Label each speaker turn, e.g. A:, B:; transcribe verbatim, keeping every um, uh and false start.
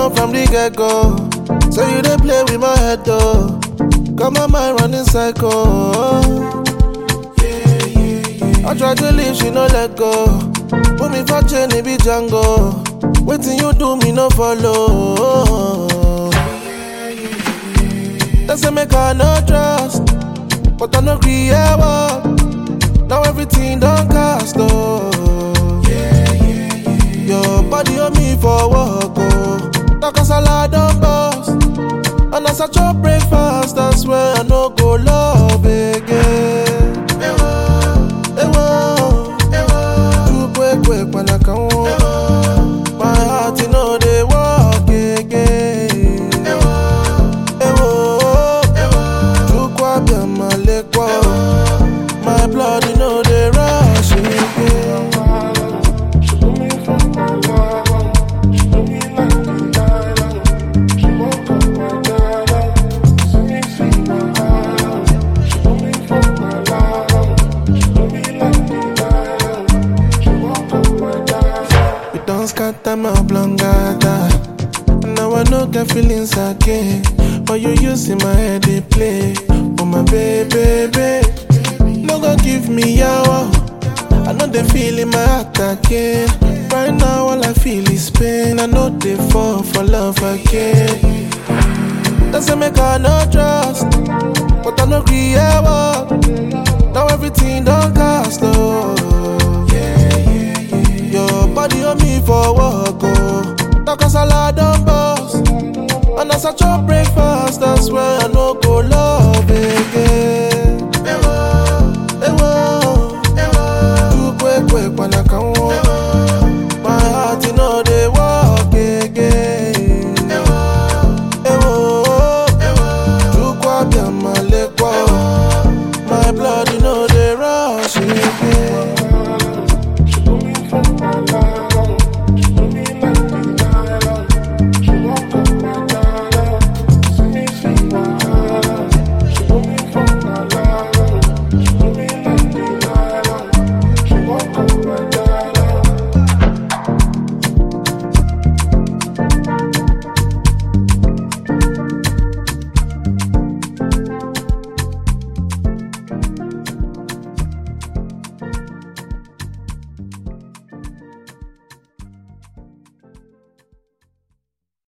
A: know from the get-go. So you dey play with my head though. Got my mind running psycho. Yeah, yeah, yeah. I try to leave, she no let go. Put me for chain, it be Django. Waiting you do me no follow. They say make I no trust, but I no agree ever. Now everything done cast oh. Yeah, yeah, yeah. Your body on me for work oh. Like a salad on bust. And as I chop breakfast, that's where I no go love again. Ewo, ewo, ewo. Too quick, quick when I come home. My heart, you know they walk again. Ewo, ewo, ewo. Too quick, be my leg walk. My blood, you know they rush again. Scatter my blangata. Now I no get feelings again. But you using my head they play. Oh my baby, baby. No go give me yawa. I know they feeling my heart again. Right now all I feel is pain. I know they fall for love again. They say make I no trust, but I no agree ever. Now everything done cast oh. Your body on me for work, oh. Like a salad on bust. And as I chop breakfast, that's where I no go love again.